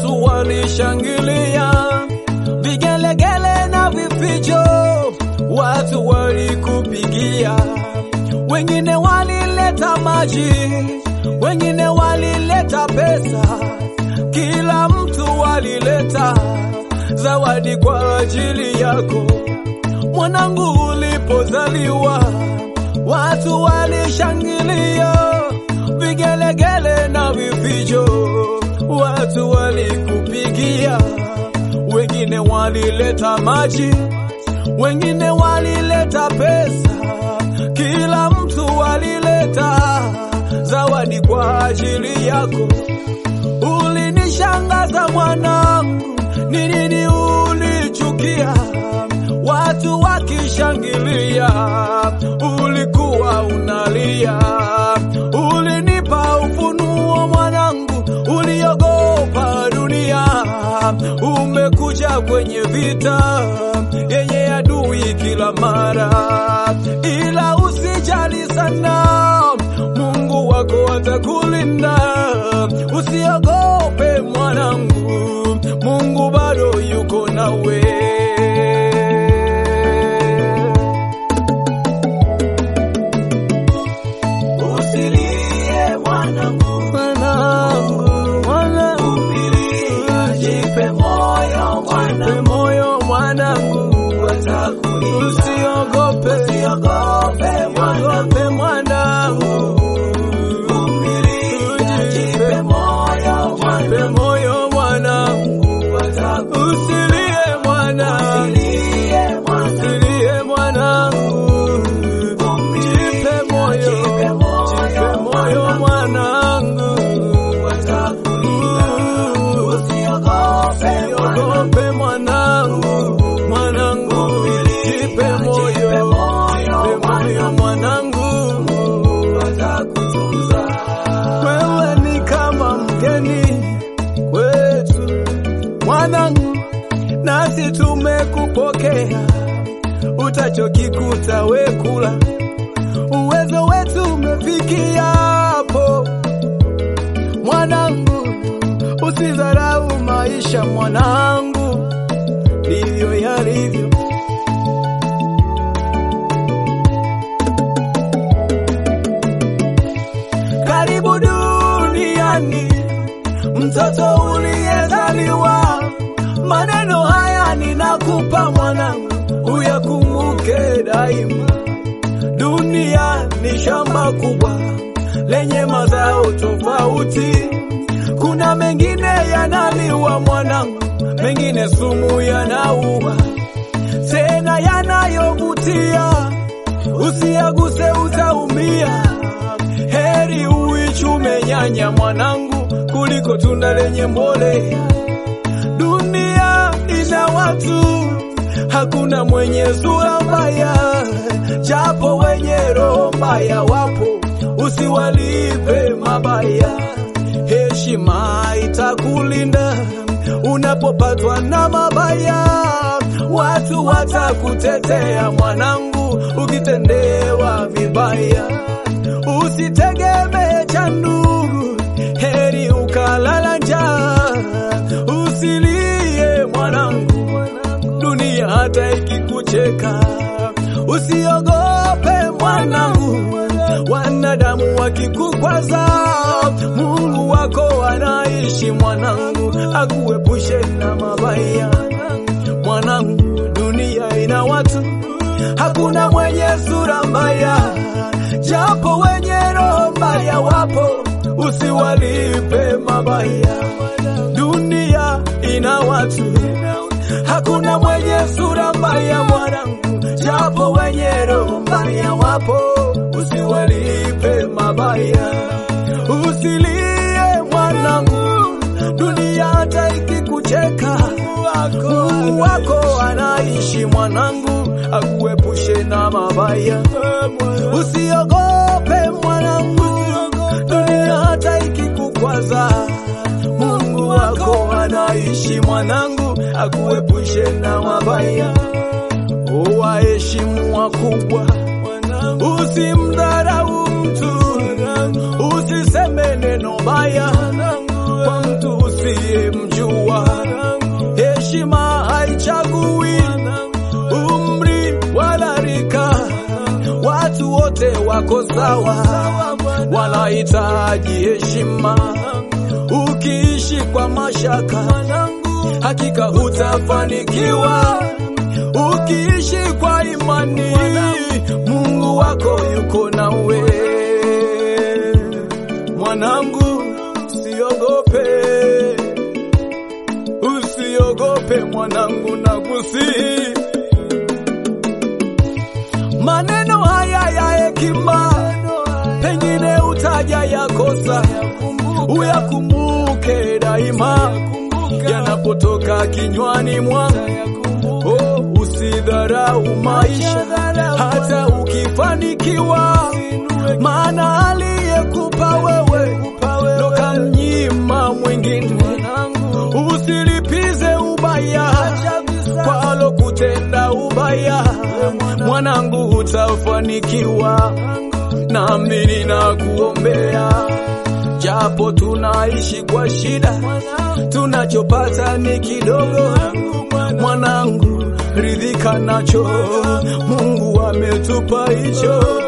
Watu walishangilia, vigelegele na vifijo, watu walikupigia. Wengine walileta maji, wengine walileta pesa, kila mtu walileta zawadi kwa ajili yako. Mwanangu, ulipozaliwa, watu walishangilia, vigelegele na vifijo, watu walikupigia. Wengine walileta maji, wengine walileta pesa, kila mtu walileta zawadi kwa ajili yako. Ulinishangaza mwanangu, ni nini ulichukia watu wakishangilia? Ulikuwa unalia. Ulinipa ufunuo mwanangu, uliogopa dunia. Umekuja kwenye vita yenye adui kila mara, ila usijali sana, Mungu wako atakulinda. Usiogope mwanangu, Mungu bado yuko nawe. Usilie mwanangu, jipe moyo mwanangu, usiogope mwanangu, jipe moyo mwanangu, usilie mwanangu, jipe moyo mwanangu, usiogope mwanangu, jipe moyo mwanangu, wewe ni kama mgeni kwetu mwanangu, nasi tumekupokea. Utachokikuta wekula, uwezo wetu umefikia hapo mwanangu. Usidharau maisha mwanangu, ndivyo yalivyo. Karibu duniani mtoto uliyezaliwa, maneno haya ninakupa mwanangu, uyakumbuke daima. Dunia ni shamba kubwa lenye mazao tofauti. Kuna mengine yanaliwa mwanangu, mengine sumu yanaua, tena yanayovutia. Usiaguse utaumia. Heri uichume nyanya mwanangu, kuliko tunda lenye mbolea. Dunia ina watu, hakuna mwenye sura mbaya, japo wenye roho mbaya wapo, usiwalipe mabaya. Heshima itakulinda unapopatwa na mabaya. Watu watakutetea mwanangu, ukitendewa vibaya. Usitegemee cha ndugu, heri ukalala njaa. Usilie mwanangu, dunia hata ikikucheka. Usiogope mwanangu, wanadamu wakikukwaza. Mungu wako anaishi mwanangu, akuepushe na mabaya. Mwanangu, dunia ina watu, hakuna mwenye sura mbaya, japo wenye roho mbaya wapo, usiwalipe mabaya. Dunia ina watu, hakuna mwenye sura mbaya mwanangu, japo wenye roho mbaya wapo, usiwalipe mabaya. Usilie mwanangu, dunia hata ikikucheka. Mungu wako anaishi mwanangu, akuepushe na mabaya. Usiogope mwanangu, dunia hata ikikukwaza. Mungu wako anaishi mwanangu, akuepushe na mabaya. Waheshimu wakubwa, usimdharau mtu, usiseme neno baya kwa mtu usiyemjua. hachagui umri wala rika, watu wote wako sawa, wanahitaji heshima. Ukiishi kwa mashaka, hakika hutafanikiwa. Ukiishi kwa imani, Mungu wako yuko nawe. Mwanangu, usiogope, usiogope mwanangu, nakusihi. Maneno haya ya hekima pengine utaja yakosa, uyakumbuke daima yanapotoka kinywani mwangu. Oh, usidharau maisha hata ukifanikiwa, maana aliyekupa wewe ndo kamnyima mwingine. Usilipize ubaya kwa alokutenda ubaya, mwanangu utafanikiwa. Nami ninakuombea, japo tunaishi kwa shida, tunachopata ni kidogo. Mwanangu, ridhika nacho, Mungu ametupa hicho.